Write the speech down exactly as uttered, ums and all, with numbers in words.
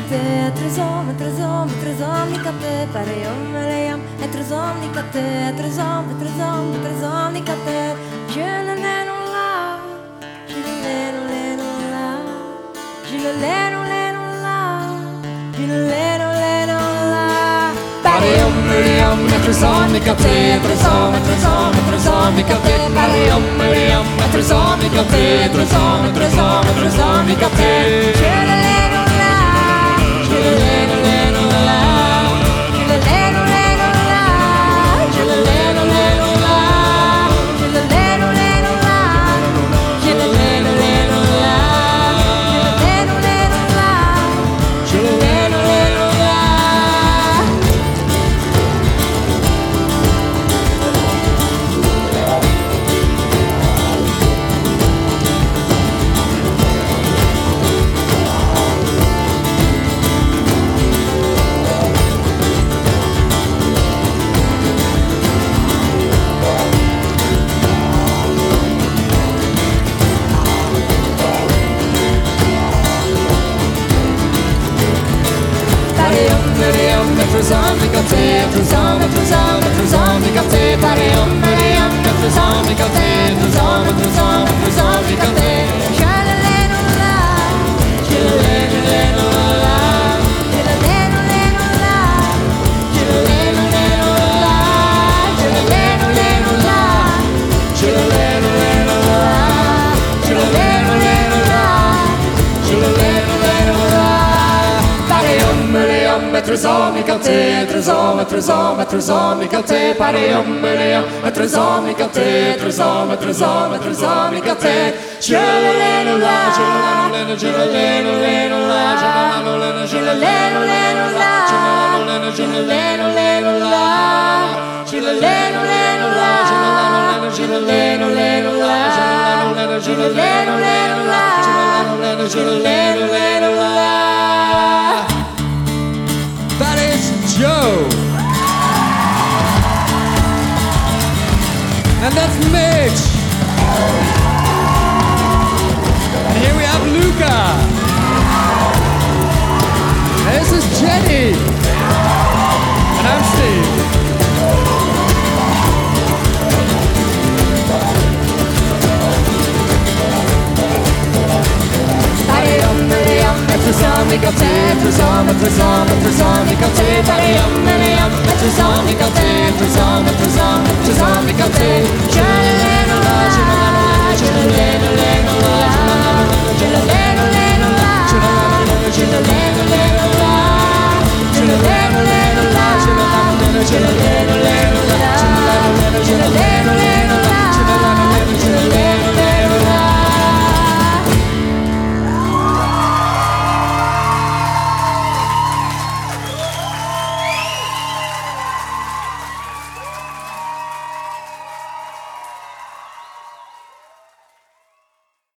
te, trezom, trezom, trezom, nikate, parayom, malayam, trezom, nikate, trezom, trezom, trezom, nikate, je le leno la, je le leno leno la, je le leno leno la, je le leno leno la, parayom, malayam, trezom, nikate, trezom, trezom, trezom, nikate, parayom, malayam, trezom, nikate, trezom, trezom, trezom, nikate, je le leno la, je le leno leno la, je le leno leno la, je le leno leno la, je le leno leno la, je le leno leno la, je le leno leno la, je le leno leno la. Trezom, nikate, trezom, trezom, trezom, nikate, parayom, malayam, trezom, nikate, trezom, trezom, trezom, nikate, je le leno la, je le leno leno la, je le leno leno la, je le leno leno la, je le leno leno la, je le leno leno la, je le leno leno la, je le leno leno la, parayom, malayam, trezom, nikate, trezom, trezom, trezom, nikate, parayom, malayam, trezom, nikate, trezom, trezom, trezom, nikate, je le leno la, je le leno leno la, je le leno leno la, je le leno leno la, je le leno leno la, je le leno leno la, je le leno leno la, je le leno leno la. That is Joe. And that's Mitch. And here we have Luca. And this is Jenny. And I'm Steve. Parayom, malayam, trezom, nikate, trezom, trezom, trezom, nikate, parayom, malayam, trezom, nikate, trezom, trezom, trezom, nikate, je le leno la, je le leno leno la, je le